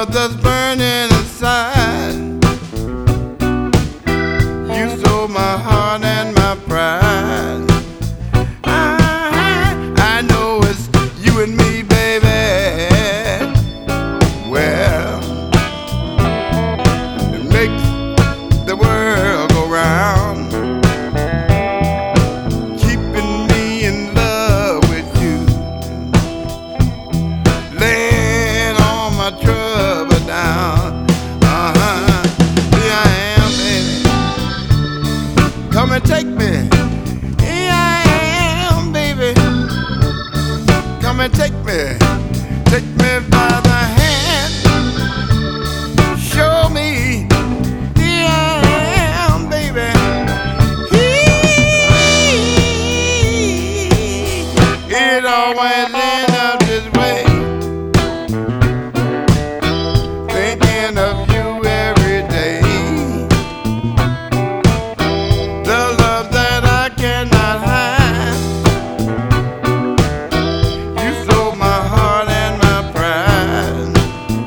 love that's burning inside. You stole my heart and my pride. I know it's you and me, baby. Well, it makes the world go round, keeping me in love with you, laying all my trouble down. Here I am, baby. Come and take me. Here I am, baby. Come and take me. Take me by the hand. Show me. Here I am, baby. It always ends up this way. Thinking of you every day. The love that I cannot hide. You stole my heart and my pride.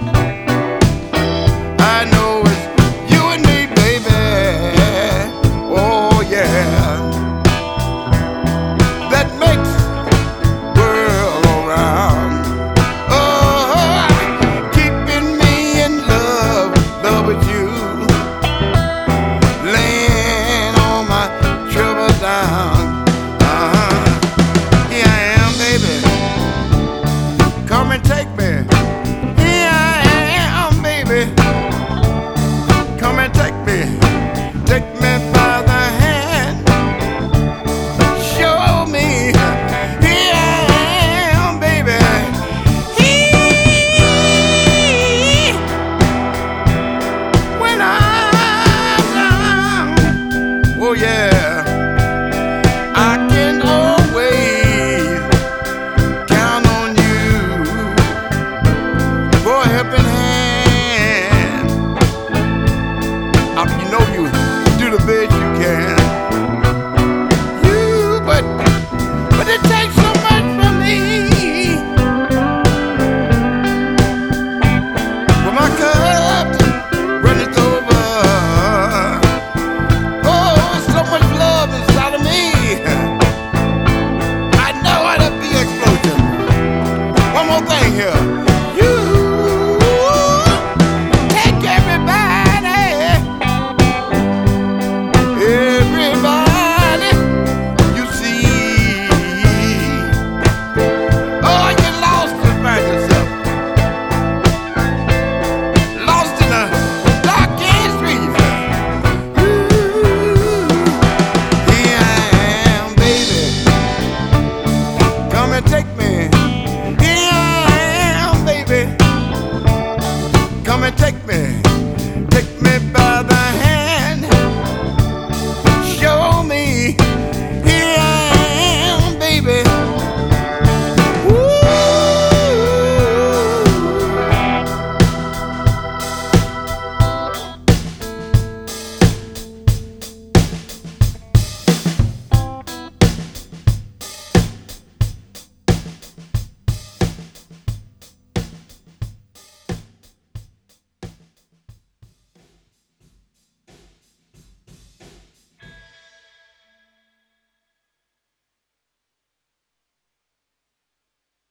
I know it's you and me, baby. Oh yeah. That makes the world go round. Oh, keeping me in love with you, laying all my trouble down. Here I am, baby. Come and take me. Here I am, baby. Come and take me. Take me by the hand. Show me. Here I am, baby. When I'm down, oh yeah, I can always count on you for a helping hand. You know you do the best you can. But it takes so much from me. For my cup runneth over. Oh, so much love inside of me. I know it'll be an explosion. One more thing here. You take everybody, everybody you see. Oh, you're lost to find yourself, lost in a dark end street. Here I am, baby. Come and take me. Here I am, baby. Come and take me.